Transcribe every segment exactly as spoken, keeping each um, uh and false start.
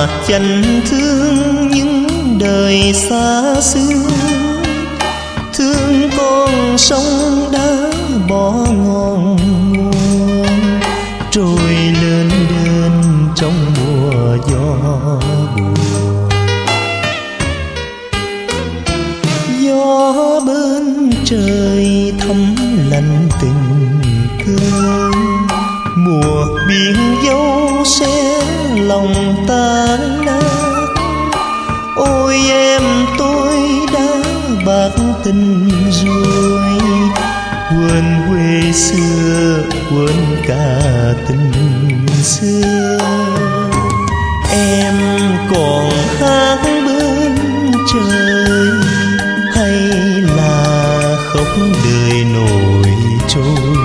mà chẳng thương những đời xa xưa. Thương con sông đã bỏ ngọn nguồn, trôi lên đơn trong mùa gió buồn. Gió bên trời thấm lạnh tình cơn, mùa biển dấu sẽ lòng tan nát. Ôi em tôi đã bạc tình rồi, quên quê xưa quên cả tình xưa. Em còn hát bên trời hay là khóc đời nổi trôi,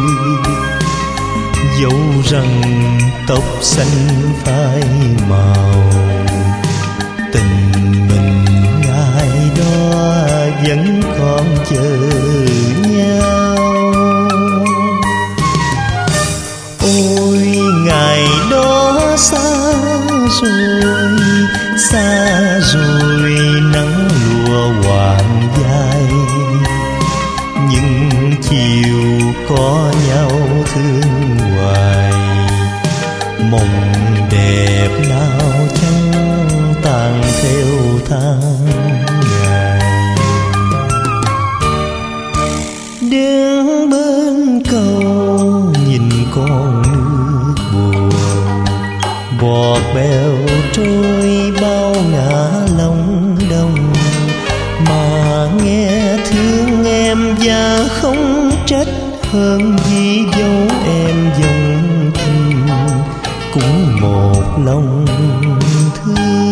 dẫu rằng tóc xanh phai màu, tình mình ngày đó vẫn còn chờ nhau. Ôi ngày đó xa rồi, xa rồi nắng lùa hoàng dài, nhưng chiều có nhau thương hoài. Mộng đẹp nào chẳng tàn theo tháng ngày. Đứng bên cầu nhìn con nước buồn, bọt bèo trôi bao ngã lòng đông. Mà nghe thương em và không trách, hơn vì dấu em dòng tình cũng một lòng thương.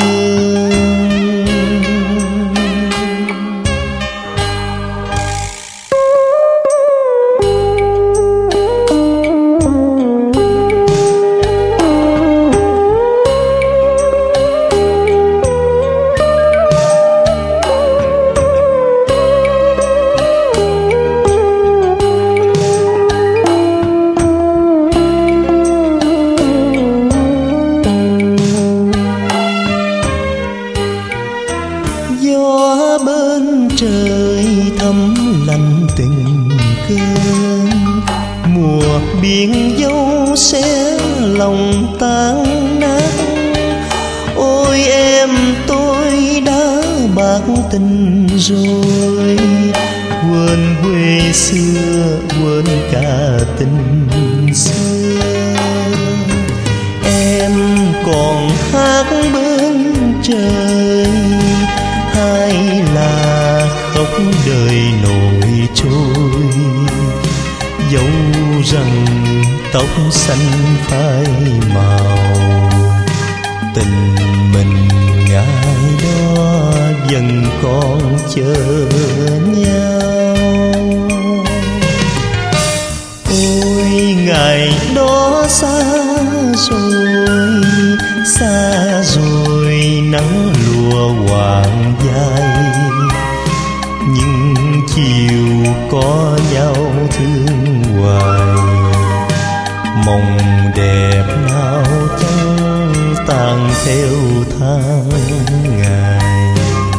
Gió bên trời thấm lạnh tình cơn, mùa biển dấu sẽ lòng tan nát. Ôi em tôi đã bạc tình rồi, quên quê xưa quên cả tình xưa. Em còn hát bên trời hay là khóc đời nổi trôi, dẫu rằng tóc xanh phai màu, tình mình ngày đó vẫn còn chờ nhau. Ôi ngày đó xa rồi, xa rồi nắng lùa hoàng dài, nhưng chiều có nhau thương hoài. Mộng đẹp nào chẳng tàn theo tháng ngày.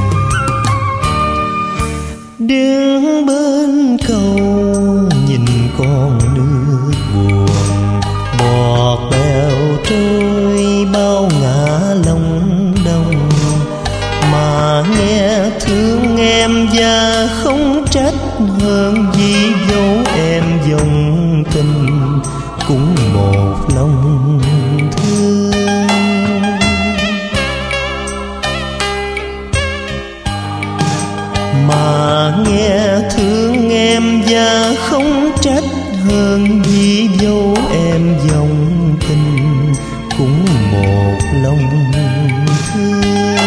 Đứng bên cầu nhìn con nước buồn, bọt bèo trôi bao ngã lòng đông. Mà nghe thương em và không trách, hơn vì dấu em dòng tình cũng một lòng thương. Mà nghe thương em và không trách, hơn vì dấu em dòng tình cũng một lòng thương.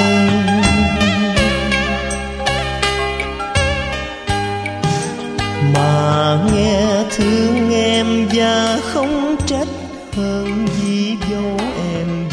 Mà nghe thương em và không trách, hơn vì dấu em